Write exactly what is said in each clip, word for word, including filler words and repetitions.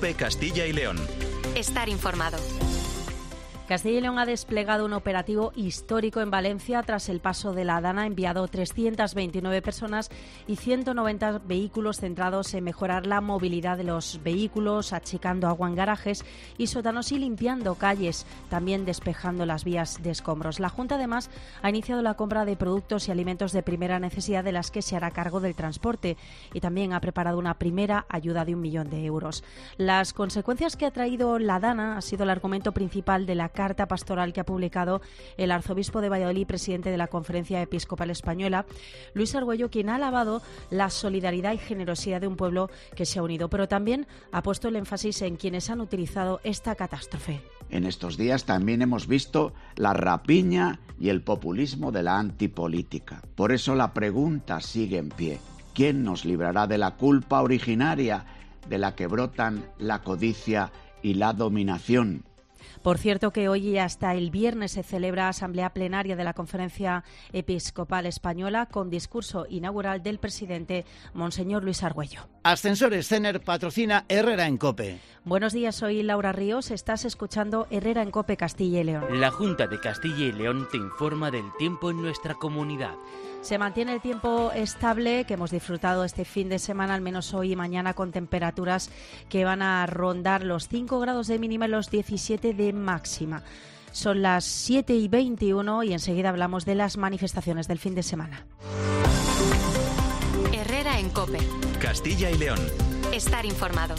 COPE Castilla y León. Estar informado. Castilla y León ha desplegado un operativo histórico en Valencia tras el paso de la Dana. Ha enviado trescientas veintinueve personas y ciento noventa vehículos centrados en mejorar la movilidad de los vehículos, achicando agua en garajes y sótanos y limpiando calles, también despejando las vías de escombros. La Junta, además, ha iniciado la compra de productos y alimentos de primera necesidad de las que se hará cargo del transporte y también ha preparado una primera ayuda de un millón de euros. Las consecuencias que ha traído la Dana ha sido el argumento principal de la carta pastoral que ha publicado el arzobispo de Valladolid, presidente de la Conferencia Episcopal Española, Luis Argüello, quien ha alabado la solidaridad y generosidad de un pueblo que se ha unido, pero también ha puesto el énfasis en quienes han utilizado esta catástrofe. En estos días también hemos visto la rapiña y el populismo de la antipolítica. Por eso la pregunta sigue en pie. ¿Quién nos librará de la culpa originaria de la que brotan la codicia y la dominación? Por cierto que hoy y hasta el viernes se celebra asamblea plenaria de la Conferencia Episcopal Española con discurso inaugural del presidente Monseñor Luis Argüello. Ascensores Cener patrocina Herrera en COPE. Buenos días, soy Laura Ríos. Estás escuchando Herrera en COPE Castilla y León. La Junta de Castilla y León te informa del tiempo en nuestra comunidad. Se mantiene el tiempo estable que hemos disfrutado este fin de semana, al menos hoy y mañana, con temperaturas que van a rondar los cinco grados de mínima y los diecisiete de máxima. Son las siete y veintiuno y enseguida hablamos de las manifestaciones del fin de semana. Herrera en COPE. Castilla y León. Estar informado.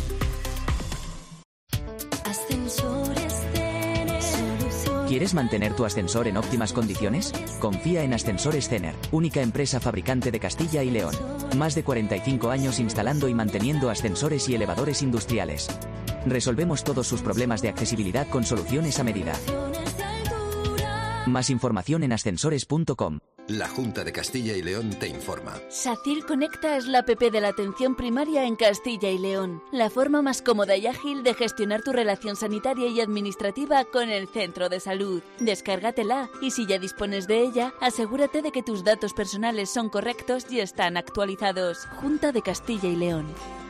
Ascensores Cener. ¿Quieres mantener tu ascensor en óptimas condiciones? Confía en Ascensores Cener, única empresa fabricante de Castilla y León. Más de cuarenta y cinco años instalando y manteniendo ascensores y elevadores industriales. Resolvemos todos sus problemas de accesibilidad con soluciones a medida. Más información en ascensores punto com. La Junta de Castilla y León te informa. SACIR Conecta es la app de la atención primaria en Castilla y León. La forma más cómoda y ágil de gestionar tu relación sanitaria y administrativa con el centro de salud. Descárgatela y si ya dispones de ella, asegúrate de que tus datos personales son correctos y están actualizados. Junta de Castilla y León.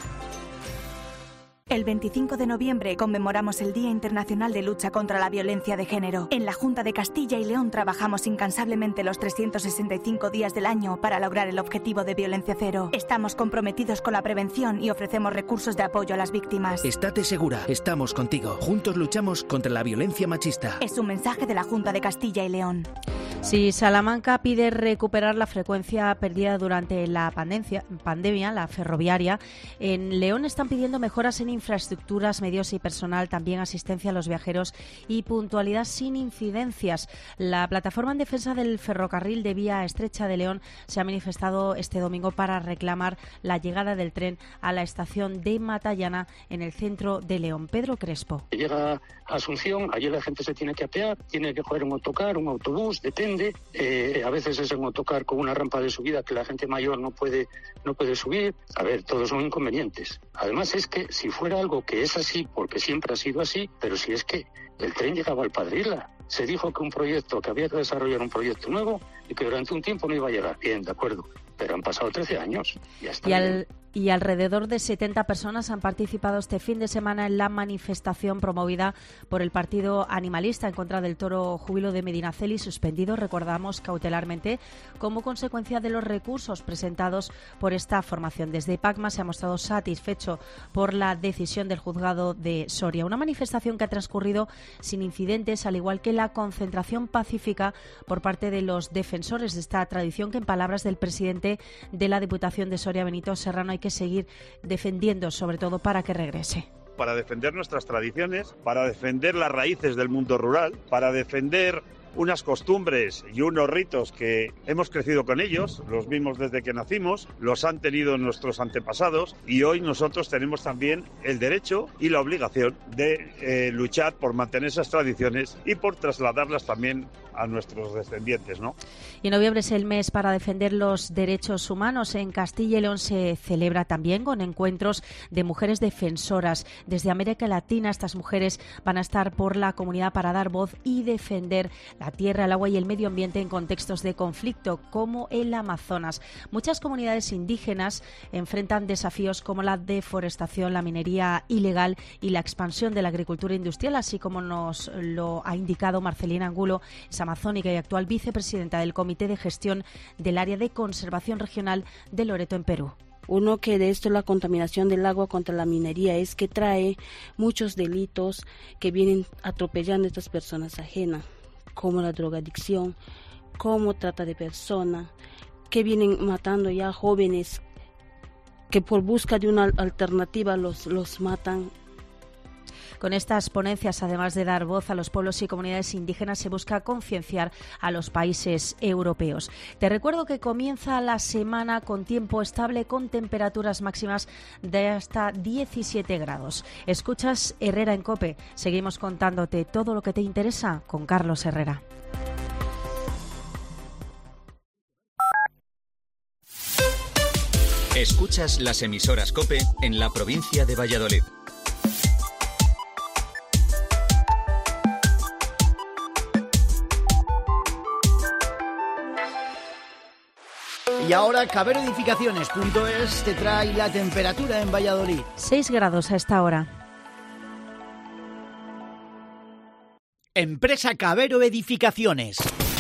El veinticinco de noviembre conmemoramos el Día Internacional de Lucha contra la Violencia de Género. En la Junta de Castilla y León trabajamos incansablemente los trescientos sesenta y cinco días del año para lograr el objetivo de violencia cero. Estamos comprometidos con la prevención y ofrecemos recursos de apoyo a las víctimas. Estate segura, estamos contigo. Juntos luchamos contra la violencia machista. Es un mensaje de la Junta de Castilla y León. Si Salamanca pide recuperar la frecuencia perdida durante la pandemia, pandemia, la ferroviaria, en León están pidiendo mejoras en infraestructuras, medios y personal, también asistencia a los viajeros y puntualidad sin incidencias. La plataforma en defensa del ferrocarril de vía estrecha de León se ha manifestado este domingo para reclamar la llegada del tren a la estación de Matallana en el centro de León. Pedro Crespo. Llega a Asunción, allí la gente se tiene que apear, tiene que coger un autocar, un autobús, depende. Eh, a veces es un autocar con una rampa de subida que la gente mayor no puede, no puede subir. A ver, todos son inconvenientes. Además es que si fuera algo que es así, porque siempre ha sido así, pero si es que el tren llegaba al Padre Isla. Se dijo que un proyecto, que había que desarrollar un proyecto nuevo y que durante un tiempo no iba a llegar. Bien, de acuerdo. Pero han pasado trece años. Ya está y, al, y alrededor de setenta personas han participado este fin de semana en la manifestación promovida por el Partido Animalista en contra del toro Júbilo de Medinaceli, suspendido, recordamos, cautelarmente, como consecuencia de los recursos presentados por esta formación. Desde PACMA se ha mostrado satisfecho por la decisión del juzgado de Soria. Una manifestación que ha transcurrido sin incidentes, al igual que la concentración pacífica por parte de los defensores de esta tradición que, en palabras del presidente de la Diputación de Soria, Benito Serrano, hay que seguir defendiendo, sobre todo para que regrese. Para defender nuestras tradiciones, para defender las raíces del mundo rural, para defender unas costumbres y unos ritos que hemos crecido con ellos, los mismos desde que nacimos, los han tenido nuestros antepasados y hoy nosotros tenemos también el derecho y la obligación de eh, luchar por mantener esas tradiciones y por trasladarlas también a nuestros descendientes, ¿no? Y noviembre es el mes para defender los derechos humanos. En Castilla y León se celebra también con encuentros de mujeres defensoras. Desde América Latina estas mujeres van a estar por la comunidad para dar voz y defender la la tierra, el agua y el medio ambiente en contextos de conflicto como el Amazonas. Muchas comunidades indígenas enfrentan desafíos como la deforestación, la minería ilegal y la expansión de la agricultura industrial, así como nos lo ha indicado Marcelina Angulo, es amazónica y actual vicepresidenta del Comité de Gestión del Área de Conservación Regional de Loreto, en Perú. Uno que de esto, la contaminación del agua contra la minería, es que trae muchos delitos que vienen atropellando a estas personas ajenas, como la drogadicción, como trata de personas, que vienen matando ya jóvenes que por busca de una alternativa los, los matan. Con estas ponencias, además de dar voz a los pueblos y comunidades indígenas, se busca concienciar a los países europeos. Te recuerdo que comienza la semana con tiempo estable, con temperaturas máximas de hasta diecisiete grados. Escuchas Herrera en COPE. Seguimos contándote todo lo que te interesa con Carlos Herrera. Escuchas las emisoras COPE en la provincia de Valladolid. Y ahora Cabero Edificaciones punto es te trae la temperatura en Valladolid. seis grados a esta hora. Empresa Cabero Edificaciones.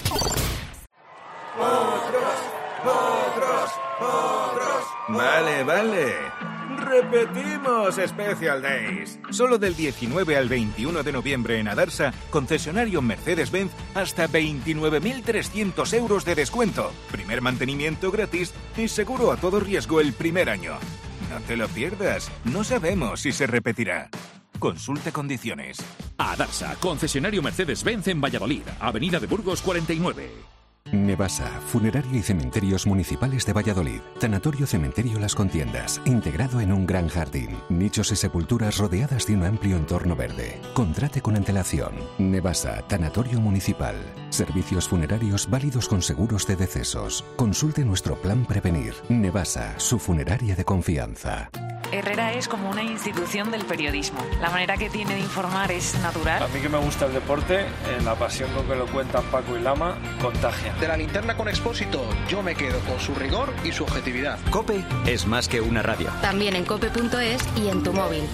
Otros, otros, otros. Vale, vale. Repetimos Special Days. Solo del diecinueve al veintiuno de noviembre en Adarsa, concesionario Mercedes-Benz, hasta veintinueve mil trescientos euros de descuento. Primer mantenimiento gratis y seguro a todo riesgo el primer año. No te lo pierdas, no sabemos si se repetirá. Consulta condiciones. Adarsa, concesionario Mercedes-Benz en Valladolid, Avenida de Burgos cuarenta y nueve. Nevasa, Funeraria y Cementerios Municipales de Valladolid. Tanatorio Cementerio Las Contiendas, integrado en un gran jardín. Nichos y sepulturas rodeadas de un amplio entorno verde. Contrate con antelación. Nevasa, Tanatorio Municipal. Servicios funerarios válidos con seguros de decesos. Consulte nuestro plan Prevenir. Nevasa, su funeraria de confianza. Herrera es como una institución del periodismo. La manera que tiene de informar es natural. A mí que me gusta el deporte, eh, la pasión con que lo cuentan Paco y Lama, contagia. De la linterna con Expósito, yo me quedo con su rigor y su objetividad. COPE es más que una radio. También en cope punto es y en tu móvil.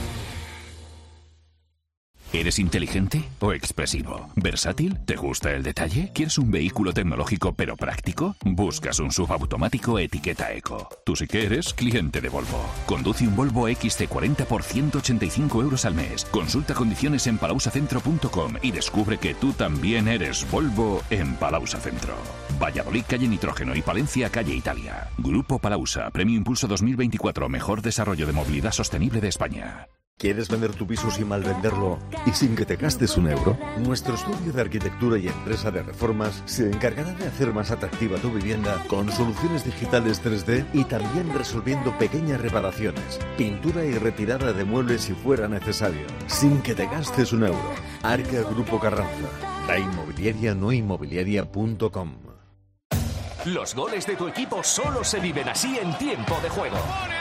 ¿Eres inteligente o expresivo? ¿Versátil? ¿Te gusta el detalle? ¿Quieres un vehículo tecnológico pero práctico? Buscas un subautomático etiqueta Eco. Tú sí que eres cliente de Volvo. Conduce un Volvo X C cuarenta por ciento ochenta y cinco euros al mes. Consulta condiciones en palausacentro punto com y descubre que tú también eres Volvo en Palausa Centro. Valladolid, calle Nitrógeno, y Palencia, calle Italia. Grupo Palausa, Premio Impulso dos mil veinticuatro, Mejor Desarrollo de Movilidad Sostenible de España. ¿Quieres vender tu piso sin mal venderlo y sin que te gastes un euro? Nuestro estudio de arquitectura y empresa de reformas se encargará de hacer más atractiva tu vivienda con soluciones digitales tres D y también resolviendo pequeñas reparaciones, pintura y retirada de muebles si fuera necesario, sin que te gastes un euro. Arca Grupo Carranza, la inmobiliaria no inmobiliaria punto com. Los goles de tu equipo solo se viven así en tiempo de juego.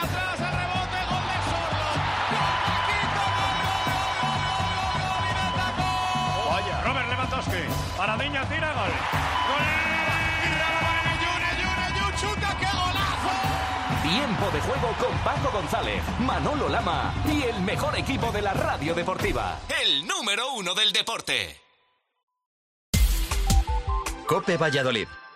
Paradiña tira, gol. ¡Gol! ¡Chuta, qué golazo! Tiempo de juego con Paco González, Manolo Lama y el mejor equipo de la radio deportiva. El número uno del deporte. COPE Valladolid.